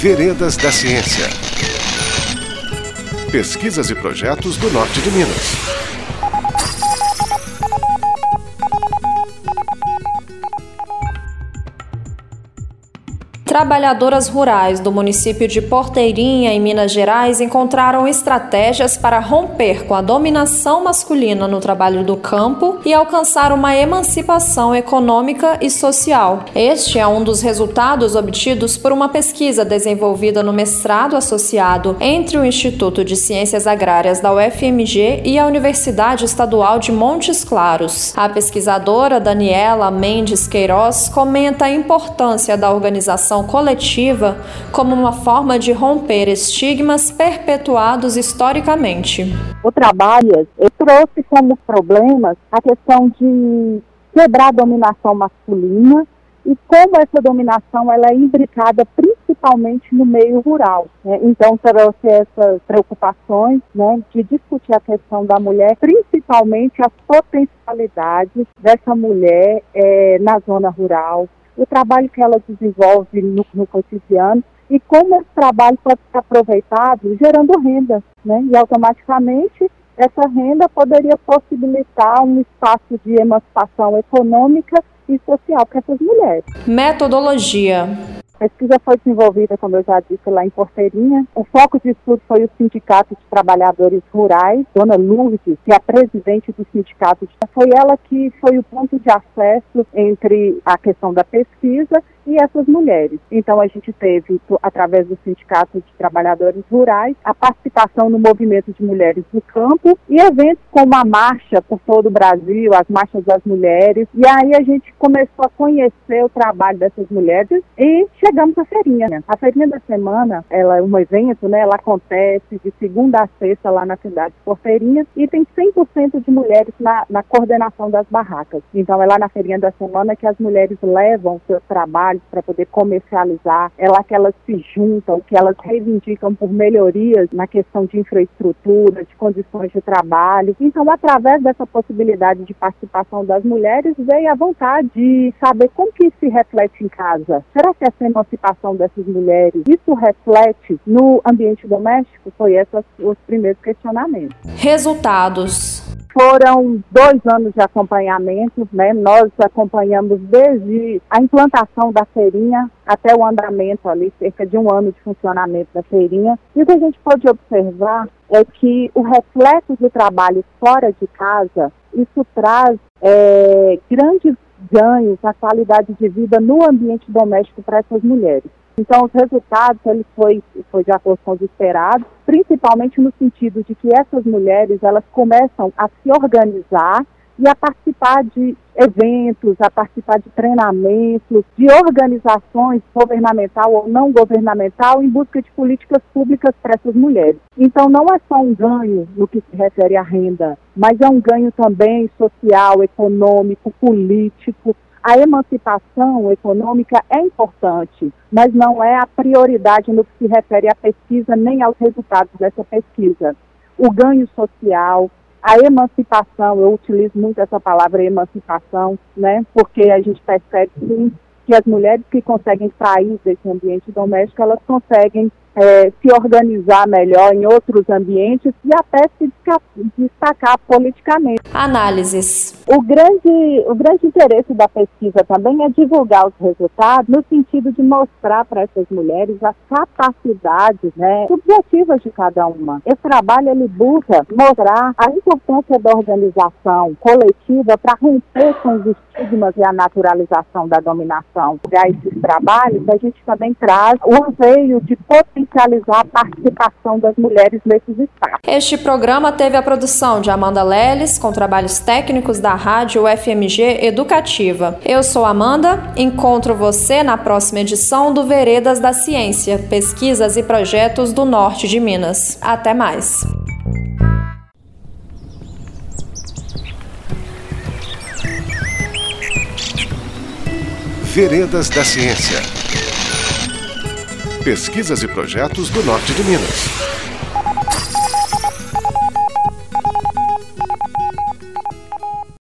Veredas da Ciência. Pesquisas e projetos do Norte de Minas. Trabalhadoras rurais do município de Porteirinha, em Minas Gerais, encontraram estratégias para romper com a dominação masculina no trabalho do campo e alcançar uma emancipação econômica e social. Este é um dos resultados obtidos por uma pesquisa desenvolvida no mestrado associado entre o Instituto de Ciências Agrárias da UFMG e a Universidade Estadual de Montes Claros. A pesquisadora Daniela Mendes Queiroz comenta a importância da organização coletiva como uma forma de romper estigmas perpetuados historicamente. O trabalho trouxe como problemas a questão de quebrar a dominação masculina e como essa dominação ela é imbricada principalmente no meio rural. Então trouxe essas preocupações, de discutir a questão da mulher, principalmente as potencialidades dessa mulher na zona rural, o trabalho que ela desenvolve no cotidiano e como esse trabalho pode ser aproveitado gerando renda, E automaticamente essa renda poderia possibilitar um espaço de emancipação econômica e social para essas mulheres. Metodologia. A pesquisa foi desenvolvida, como eu já disse, lá em Porteirinha. O foco de estudo foi o Sindicato de Trabalhadores Rurais, Dona Lourdes, que é a presidente do sindicato. Foi ela que foi o ponto de acesso entre a questão da pesquisa e essas mulheres. Então a gente teve, através do Sindicato de Trabalhadores Rurais, a participação no movimento de mulheres do campo e eventos como a marcha por todo o Brasil, as marchas das mulheres. E aí a gente começou a conhecer o trabalho dessas mulheres e chegamos à feirinha. A feirinha da semana, ela é um evento, ela acontece de segunda a sexta lá na cidade de Porteirinha e tem 100% de mulheres na coordenação das barracas. Então é lá na feirinha da semana que as mulheres levam seus trabalhos para poder comercializar, é lá que elas se juntam, que elas reivindicam por melhorias na questão de infraestrutura, de condições de trabalho. Então, através dessa possibilidade de participação das mulheres, veio a vontade de saber como que isso se reflete em casa. Será que essa emancipação dessas mulheres, isso reflete no ambiente doméstico? Foi esses os primeiros questionamentos. Resultados. Foram 2 anos de acompanhamento, Nós acompanhamos desde a implantação da feirinha até o andamento ali, cerca de 1 ano de funcionamento da feirinha. E o que a gente pode observar é que o reflexo do trabalho fora de casa, isso traz grandes ganhos na qualidade de vida no ambiente doméstico para essas mulheres. Então, os resultados, ele foi de acordo com os esperados, principalmente no sentido de que essas mulheres, elas começam a se organizar e a participar de eventos, a participar de treinamentos, de organizações governamental ou não governamental em busca de políticas públicas para essas mulheres. Então, não é só um ganho no que se refere à renda, mas é um ganho também social, econômico, político. A emancipação econômica é importante, mas não é a prioridade no que se refere à pesquisa nem aos resultados dessa pesquisa. O ganho social, a emancipação, eu utilizo muito essa palavra emancipação, porque a gente percebe sim que as mulheres que conseguem sair desse ambiente doméstico, elas conseguem se organizar melhor em outros ambientes e até se destacar politicamente. Análises. O grande interesse da pesquisa também é divulgar os resultados no sentido de mostrar para essas mulheres as capacidades subjetivas de cada uma. Esse trabalho ele busca mostrar a importância da organização coletiva para romper com os estigmas e a naturalização da dominação. Para esses trabalhos, a gente também traz o anseio de potencializar a participação das mulheres nesses espaços. Este programa teve a produção de Amanda Leles, com trabalhos técnicos da Rádio UFMG Educativa. Eu sou Amanda, encontro você na próxima edição do Veredas da Ciência, pesquisas e projetos do Norte de Minas. Até mais! Veredas da Ciência. Pesquisas e projetos do Norte de Minas.